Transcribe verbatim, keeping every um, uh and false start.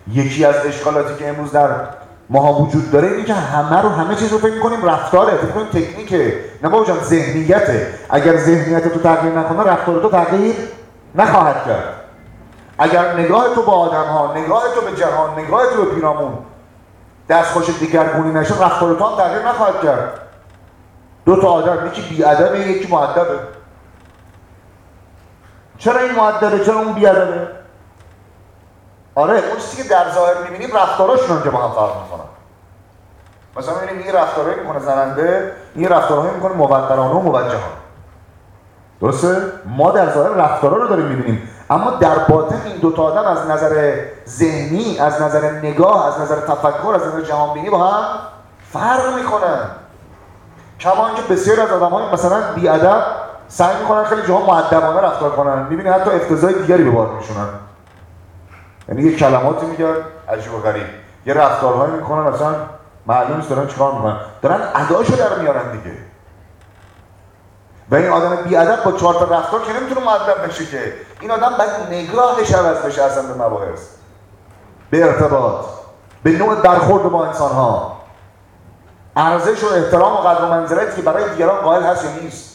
یکی از اشکالاتی که امروز در ماها وجود داره اینه که همه رو همه چیز رو فکر می‌کنیم رفتاره، فکر می‌کنیم تکنیکه. نه بابا جان، ذهنیته. اگر ذهنیت تو تغییر نکنه رفتار تو تغییر نخواهد کرد. اگر نگاه تو به آدم‌ها، نگاه تو به جهان، نگاه تو به پیرامون دستخوش دیگرگونی نشه، رفتار تو هم تغییر نخواهد کرد. دو تا آدم، یکی بی‌ادبه یکی مؤدبه. چرا این مؤدبه چرا اون بی‌ادبه؟ آره، اون چیزی که در ظاهر می‌بینیم رفتاراشون اونجا با هم فرق می‌کنن. مثلا می‌بینیم این رفتارهایی می‌کنه زننده، این رفتارهایی می‌کنه موقرانه و موجهانه. درسته؟ ما در ظاهر رفتارا رو داریم می‌بینیم، اما در باطن این دو تا آدم از نظر ذهنی، از نظر نگاه، از نظر تفکر، از نظر جهانبینی با هم فرق می‌کنن. کما اینکه بسیاری از آدم‌های مثلا بی‌ادب سعی می‌کنن خیلی جاها مؤدبانه رفتار کنن، می‌بینی حتی افتضاح دیگری به بار می‌شونن. یعنی یه کلماتی میگن عجیب و غریب، یه رفتارهایی میکنن مثلا معلوم نیست دارن چیکار میکنن، دارن اداشو در میارن دیگه. و این آدم بی‌ادب با چهار تا رفتار که نمیتونه مؤدب بشه که. این آدم باید نگاهش عوض بشه اصلا به مباحث، به ارتباط، به نوع برخورد با انسان‌ها، ارزش و احترام و قدر و منزلتی که برای دیگران قائل هست یا نیست.